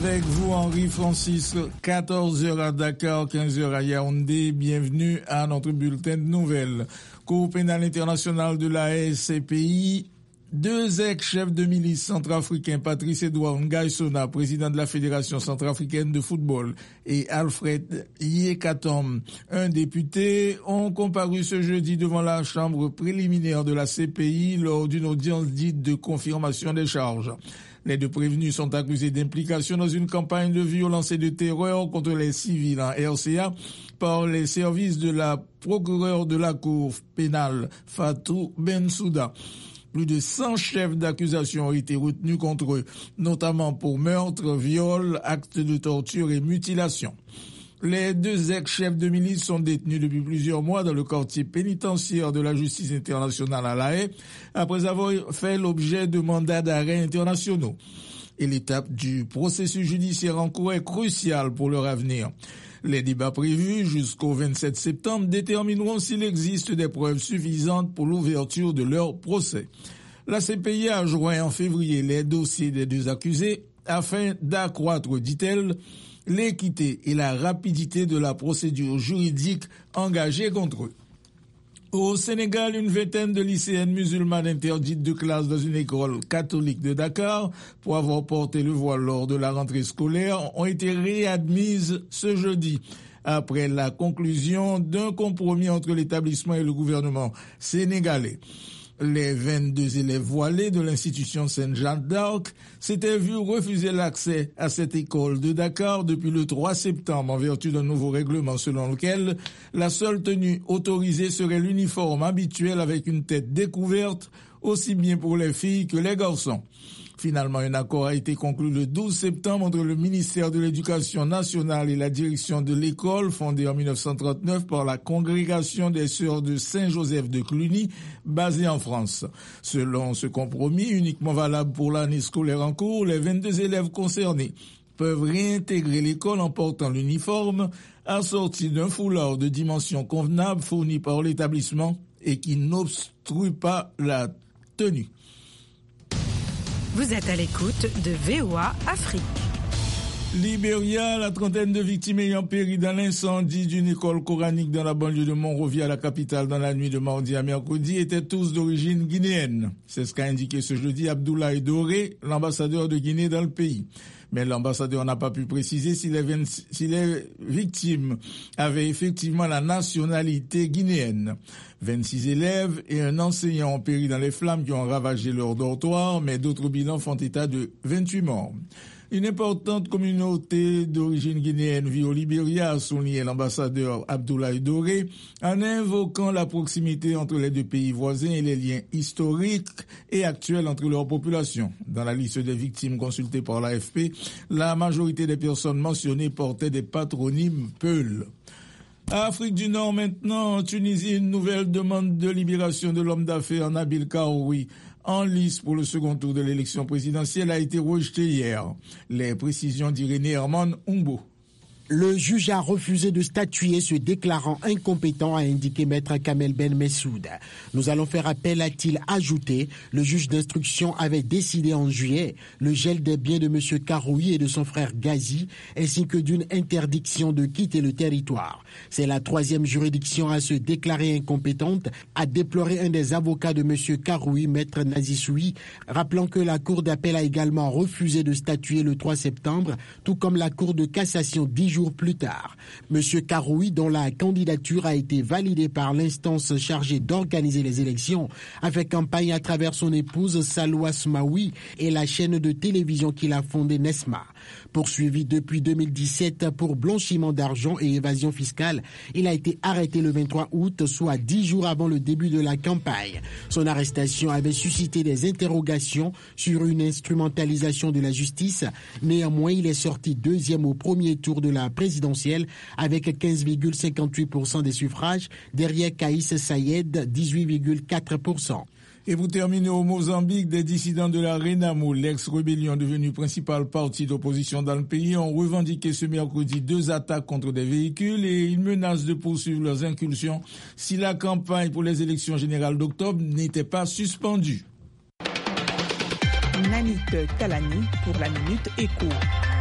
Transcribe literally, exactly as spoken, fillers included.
Avec vous, Henri Francis, quatorze heures à Dakar, quinze heures à Yaoundé. Bienvenue à notre bulletin de nouvelles. Cour pénale internationale de la haie, C P I. Deux ex-chefs de milice centrafricains, Patrice Edouard Ngaïsona, président de la Fédération centrafricaine de football, et Alfred Yekatom, un député, ont comparu ce jeudi devant la chambre préliminaire de la C P I lors d'une audience dite de confirmation des charges. Les deux prévenus sont accusés d'implication dans une campagne de violence et de terreur contre les civils en R C A par les services de la procureure de la Cour pénale, Fatou Bensouda. Plus de cent chefs d'accusation ont été retenus contre eux, notamment pour meurtre, viol, actes de torture et mutilation. Les deux ex-chefs de milice sont détenus depuis plusieurs mois dans le quartier pénitentiaire de la justice internationale à La Haye, après avoir fait l'objet de mandats d'arrêt internationaux. Et l'étape du processus judiciaire en cours est cruciale pour leur avenir. Les débats prévus jusqu'au vingt-sept septembre détermineront s'il existe des preuves suffisantes pour l'ouverture de leur procès. La C P I a joint en février les dossiers des deux accusés afin d'accroître, dit-elle, l'équité et la rapidité de la procédure juridique engagée contre eux. Au Sénégal, une vingtaine de lycéennes musulmanes interdites de classe dans une école catholique de Dakar pour avoir porté le voile lors de la rentrée scolaire ont été réadmises ce jeudi après la conclusion d'un compromis entre l'établissement et le gouvernement sénégalais. Les vingt-deux élèves voilés de l'institution Sainte-Jeanne d'Arc s'étaient vus refuser l'accès à cette école de Dakar depuis le trois septembre en vertu d'un nouveau règlement selon lequel la seule tenue autorisée serait l'uniforme habituel avec une tête découverte, aussi bien pour les filles que les garçons. Finalement, un accord a été conclu le douze septembre entre le ministère de l'Éducation nationale et la direction de l'école, fondée en dix-neuf cent trente-neuf par la congrégation des Sœurs de Saint-Joseph de Cluny, basée en France. Selon ce compromis, uniquement valable pour l'année scolaire en cours, les vingt-deux élèves concernés peuvent réintégrer l'école en portant l'uniforme, assorti d'un foulard de dimension convenable fourni par l'établissement et qui n'obstrue pas la tenue. Vous êtes à l'écoute de V O A Afrique. Libéria, la trentaine de victimes ayant péri dans l'incendie d'une école coranique dans la banlieue de Monrovia, la capitale, dans la nuit de mardi à mercredi, étaient tous d'origine guinéenne. C'est ce qu'a indiqué ce jeudi Abdoulaye Doré, l'ambassadeur de Guinée dans le pays. Mais l'ambassadeur n'a pas pu préciser si les, vingt, si les victimes avaient effectivement la nationalité guinéenne. vingt-six élèves et un enseignant ont péri dans les flammes qui ont ravagé leur dortoir, mais d'autres bilans font état de vingt-huit morts. Une importante communauté d'origine guinéenne vit au Libéria, a souligné l'ambassadeur Abdoulaye Doré, en invoquant la proximité entre les deux pays voisins et les liens historiques et actuels entre leurs populations. Dans la liste des victimes consultées par l'A F P, la majorité des personnes mentionnées portaient des patronymes Peul. Afrique du Nord maintenant, en Tunisie, une nouvelle demande de libération de l'homme d'affaires Nabil Karoui, en lice pour le second tour de l'élection présidentielle, a été rejetée hier. Les précisions d'Irénée Herman Umbo. Le juge a refusé de statuer, se déclarant incompétent, a indiqué maître Kamel Ben Messoud. Nous allons faire appel, a-t-il ajouté. Le juge d'instruction avait décidé en juillet le gel des biens de M. Karoui et de son frère Gazi, ainsi que d'une interdiction de quitter le territoire. C'est la troisième juridiction à se déclarer incompétente, a déploré un des avocats de M. Karoui, maître Nazissoui, rappelant que la cour d'appel a également refusé de statuer le trois septembre, tout comme la cour de cassation dix jours plus tard. Monsieur Karoui, dont la candidature a été validée par l'instance chargée d'organiser les élections, a fait campagne à travers son épouse Salwa Smaoui et la chaîne de télévision qu'il a fondée Nesma. Poursuivi depuis deux mille dix-sept pour blanchiment d'argent et évasion fiscale, il a été arrêté le vingt-trois août, soit dix jours avant le début de la campagne. Son arrestation avait suscité des interrogations sur une instrumentalisation de la justice. Néanmoins, il est sorti deuxième au premier tour de la présidentielle avec quinze virgule cinquante-huit pour cent des suffrages, derrière Kaïs Sayed, dix-huit virgule quatre pour cent. Et pour terminer, au Mozambique, des dissidents de la Renamo, l'ex-rébellion devenue principal parti d'opposition dans le pays, ont revendiqué ce mercredi deux attaques contre des véhicules et une menace de poursuivre leurs incursions si la campagne pour les élections générales d'octobre n'était pas suspendue. Nanit Talani pour la Minute Éco.